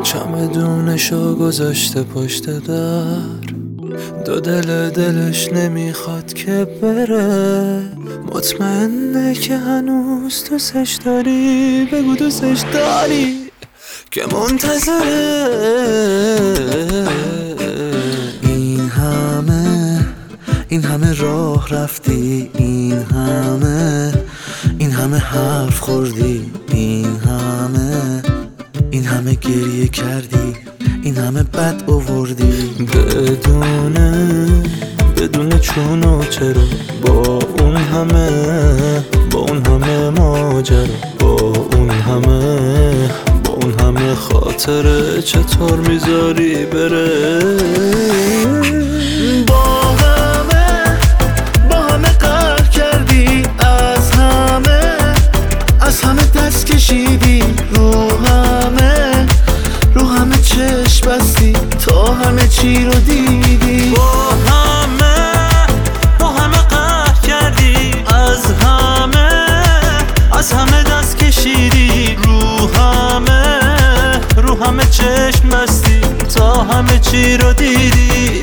چمدونشو گذاشته پشت در، دو دلش نمیخواد که بره. مطمئنه که هنوز دوستش داری، بگو دوستش داری که منتظره. این همه راه رفتی، این همه حرف خوردی، این همه گریه کردی، این همه بد آوردی. بدون چون و چرا، با اون همه ماجرا، با اون همه خاطره چطور میذاری بره؟ با همه قهر کردی، از همه دست کشیدی، رو همه چشم بستی تا همه چی رو دیدی. با همه قهر کردی، از همه دست کشیدی، رو همه چشم بستی تا همه چی رو دیدی.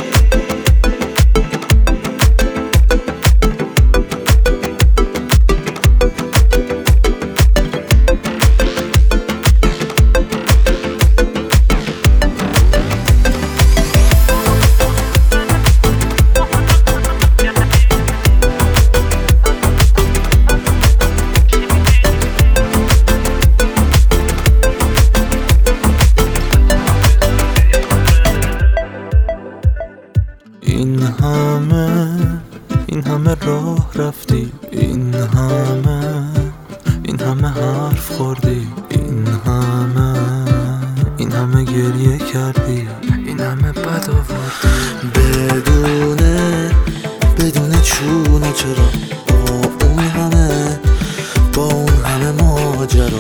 این همه راه رفتی، این همه حرف خوردی، این همه گریه کردی، این همه بد آوردی. بدون چون و چرا، با اون همه ماجرا،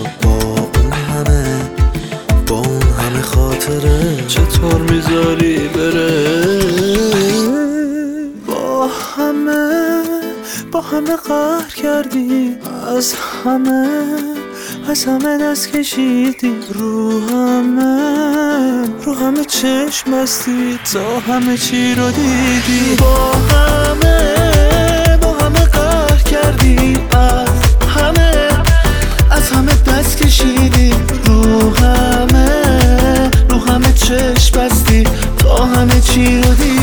با اون همه خاطره چطور میذاری بره؟ با همه قهر کردی، از همه دست کشیدی، رو همه چشم بستی تا همه چی رو دیدی. با همه قهر کردی، از همه دست کشیدی، رو همه چشم بستی تا همه چی رو دیدی.